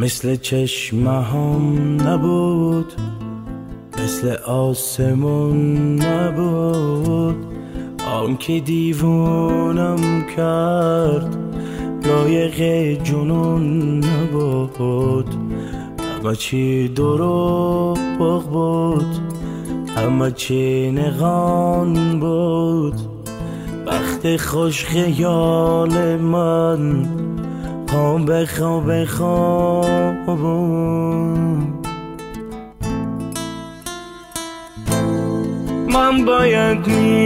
مثل چشمه هم نبود، مثل آسمون نبود. آن که دیوانم کرد لایق جنون نبود. همه چی دروغ بود، همه چی نغان بود. وقت خوش خیال من خواب خواب خواب بود. من باید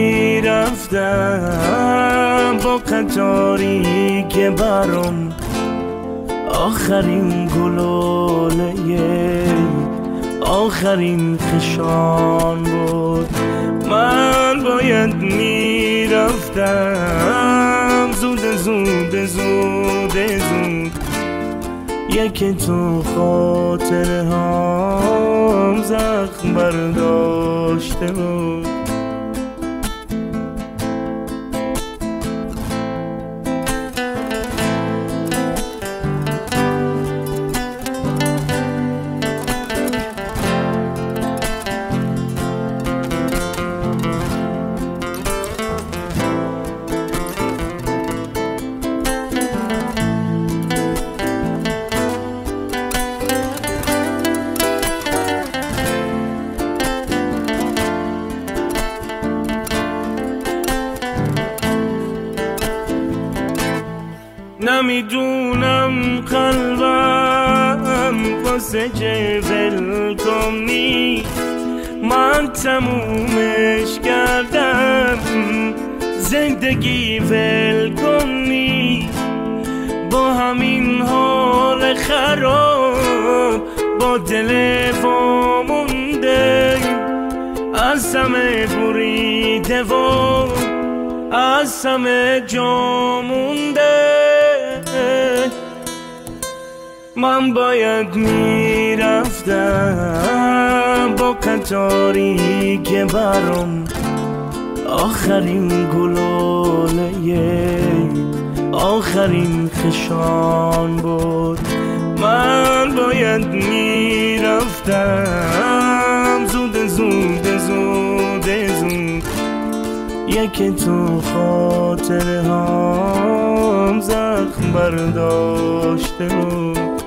میرفتم با قطاری که برام آخرین گلوله آخرین خشان بود. من باید میرفتم زود زود زود زود، یکی تو خاطر هم زخم برداشته بود. نمیدونم قلبم واسه چه ول کنی، من تمومش کردم زندگی ول کنی. با همین حال خراب با دل وامونده، از همه بریده و از همه جا مونده. من باید میرفتم با قطاری که برام آخرین گلوله آخرین خشان بود. من باید میرفتم زود زود زود زود، یکی تو خاطر هم زخم برداشته بود.